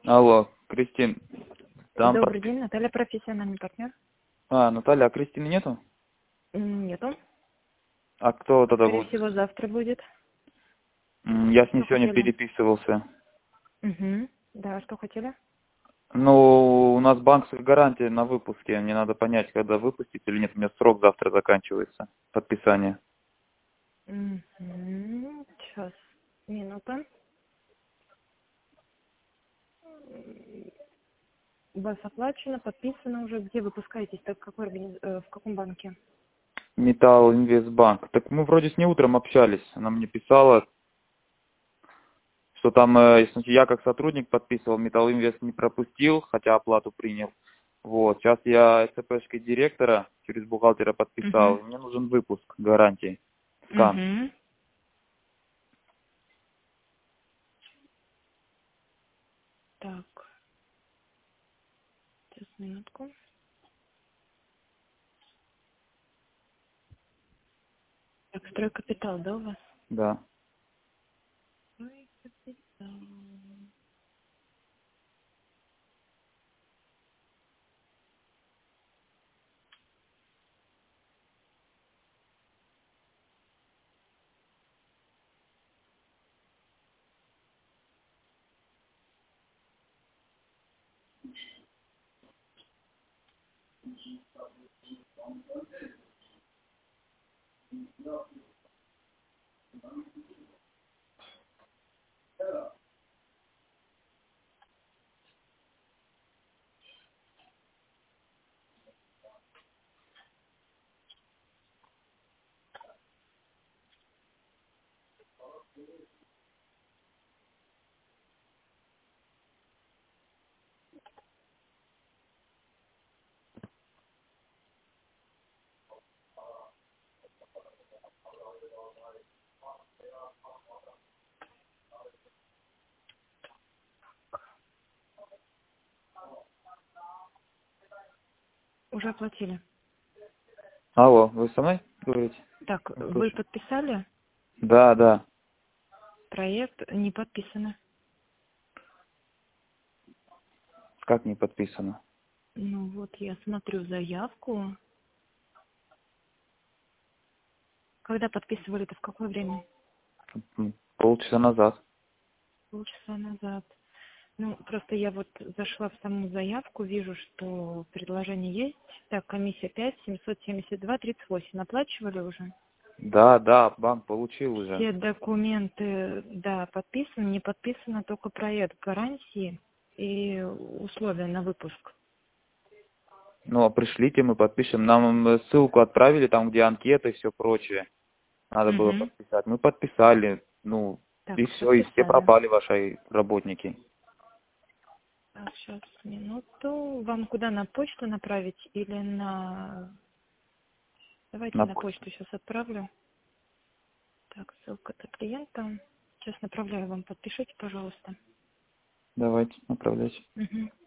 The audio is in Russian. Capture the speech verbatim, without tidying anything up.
Алло, Кристин, там Добрый подпис... день, Наталья, профессиональный партнер. А, Наталья, а Кристины нету? М, Нету. А кто тогда Скорее будет? всего, завтра будет. М, Я с ней Что сегодня хотели? переписывался. Угу. Да, что хотели? Ну, у нас банковская гарантия на выпуске. Мне надо понять, когда выпустить или нет. У меня срок завтра заканчивается. Подписание. Угу. Сейчас, минута. У вас оплачено, подписано уже. Где выпускаетесь? Так, какой организ- э, в каком банке? Металл Инвестбанк. Так мы вроде с ней утром общались. Она мне писала, что там, э, если я как сотрудник подписывал, Металл Инвест не пропустил, хотя оплату принял. Вот, сейчас я СПшкой директора через бухгалтера подписал. Угу. Мне нужен выпуск гарантии. Скан. Угу. Так, сейчас, минутку. Так, стройкапитал, да, у вас? Да. Стройкапитал. Уже оплатили. Алло, вы со мной говорите? Так, Не вы слышу. подписали? Да, да. Проект не подписано. Как не подписано? Ну вот я смотрю заявку. Когда подписывали, это в какое время? М, Полчаса назад. Полчаса назад. Ну, просто я вот зашла в саму заявку, вижу, что предложение есть. Так, комиссия пять, семьсот семьдесят два, тридцать восемь. Оплачивали уже? Да, да, банк получил уже. Все документы, да, подписаны. Не подписано только проект гарантии и условия на выпуск. Ну, а пришлите, мы подпишем. Нам э, ссылку отправили, там, где анкеты и все прочее. Надо было Угу. подписать. Мы подписали, ну, и Так, все, и все подписали. пропали ваши работники. Так, сейчас, минуту. Вам куда, на почту направить или на... Давайте На на почту. почту сейчас отправлю. Так, ссылка для клиента. Сейчас направляю вам. Подпишите, пожалуйста. Давайте, направляйте. Угу.